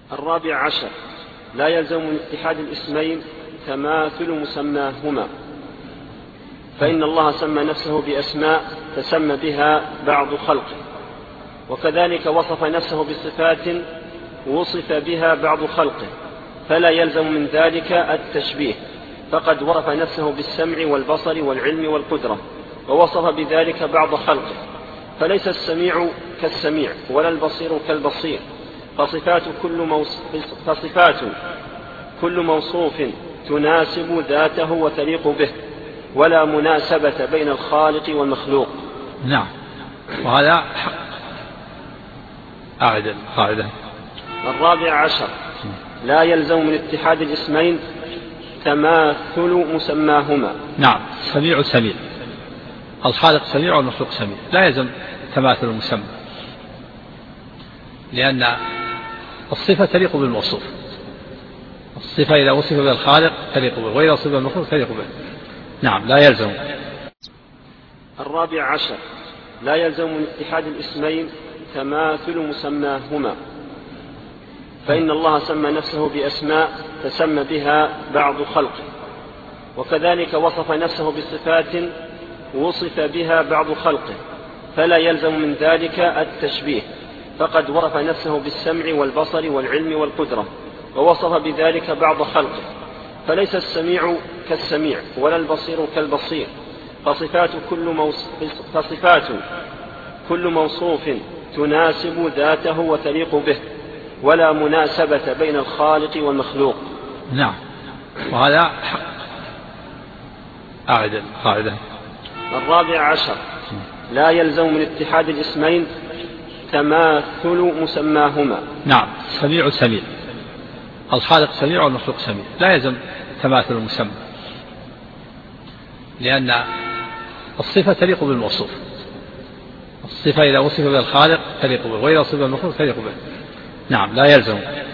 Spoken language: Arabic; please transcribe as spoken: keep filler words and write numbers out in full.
الرابع عشر: لا يلزم من اتحاد الاسمين تماثل مسماهما، فإن الله سمى نفسه بأسماء تسمى بها بعض خلقه، وكذلك وصف نفسه بصفات وصف بها بعض خلقه، فلا يلزم من ذلك التشبيه، فقد وصف نفسه بالسمع والبصر والعلم والقدرة، ووصف بذلك بعض خلقه، فليس السميع كالسميع ولا البصير كالبصير، فصفات كل, موص... فصفات كل موصوف تناسب ذاته وتليق به، ولا مناسبة بين الخالق والمخلوق. نعم. وهذا حق. أعد القاعدة. الرابع عشر: لا يلزم من اتحاد الاسمين تماثل مسماهما. نعم. سميع سميع، الخالق سميع والمخلوق سميع، لا يلزم تماثل المسمى، لأن الصفة تليق بالموصوف. الصفة إذا وصف بالخالق تليق به، وإذا وصف بالمخلوق تليق به. نعم، لا يلزم. الرابع عشر: لا يلزم من اتحاد الاسمين تماثل مسماهما، فإن الله سمى نفسه بأسماء تسمى بها بعض خلقه، وكذلك وصف نفسه بصفات وصف بها بعض خلقه، فلا يلزم من ذلك التشبيه، فقد وصف نفسه بالسمع والبصر والعلم والقدرة، ووصف بذلك بعض خلقه، فليس السميع كالسميع ولا البصير كالبصير، فصفات كل, موص... فصفات كل موصوف تناسب ذاته وتليق به، ولا مناسبة بين الخالق والمخلوق. نعم. وهذا حق. أعد القاعدة. الرابع عشر: لا يلزم من اتحاد الاسمين تماثل مسماهما. نعم. سميع سميع، الخالق سميع والمخلوق سميع، لا يلزم تماثل المسمى، لأن الصفة تليق بالموصوف. الصفة إذا وصف بالخالق تليق به، وإذا وصف بالمخلوق تليق به. نعم، لا يلزم.